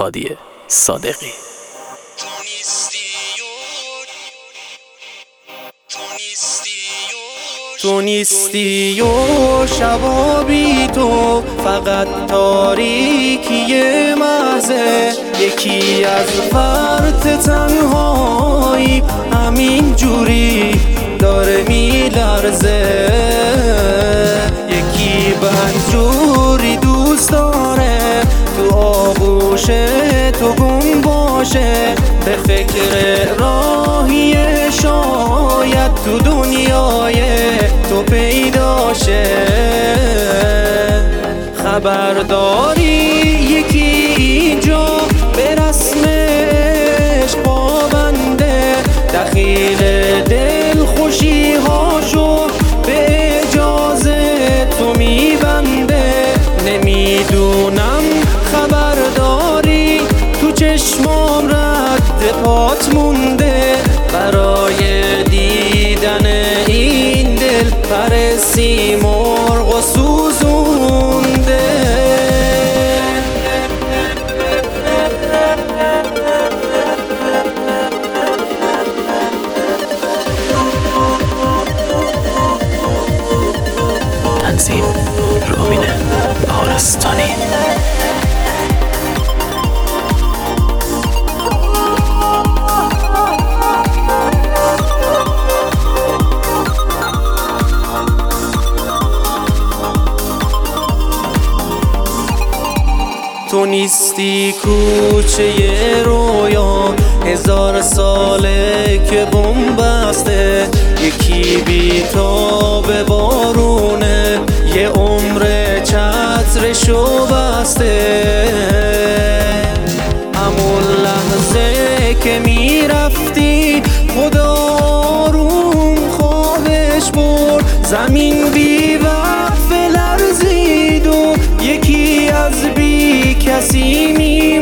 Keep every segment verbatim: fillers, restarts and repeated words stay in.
هادی صادقی. تو نیستی و شبا بی تو فقط تاریکی محضه، یکی از فرط تنهایی همین جوری داره میلرزه، یکی بدجوری دوست داره تو آغوش تو گم باشه، به فکر راهی شاید تو دنیای تو پیداشه. خبرداری یکی اینجا به رسم عشق پابنده، دخیل دل خوشی هاشو به اجازه تو میبنده، نمیدونم خبرداری تو چشمام رد پات مونده، برای دیدن این دل پر سیمرغ و سوزونده. تنظیم روبین بهارستانی. تو نیستی کوچه رویا، هزار ساله که بم بسته، یکی بی تاب بارونه یه عمر چترشو بسته، همون لحظه که میرفتی خدا آروم خوابش برد، زمین بی وقف لرزید و یکی از بی کسی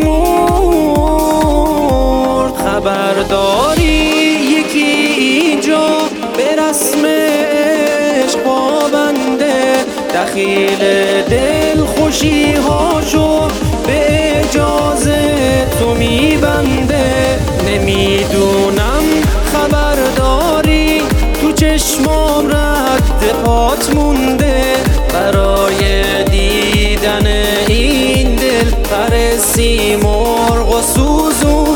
میمرد. خبرداری یکی اینجا به رسم عشق پابنده، دخیل دل خوشی هاشو به اجازه تو میبنده، نمیدونم خبرداری تو چشمام رد پات مونده، برای دیدن این دل پر سیمرغ و سوزون